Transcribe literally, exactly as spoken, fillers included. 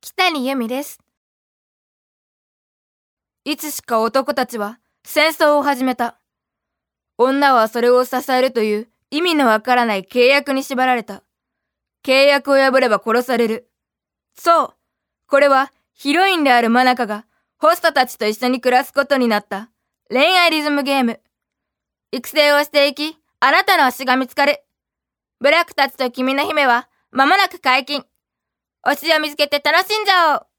北に由美です。いつしか男たちは戦争を始めた。女はそれを支えるという意味のわからない契約に縛られた。契約を破れば殺される。そう、これはヒロインであるマナカがホストたちと一緒に暮らすことになった恋愛リズムゲーム。育成をしていき、あなたの推しが見つかる。ブラックたちと君の姫は間もなく解禁。推しを見つけて楽しんじゃおう。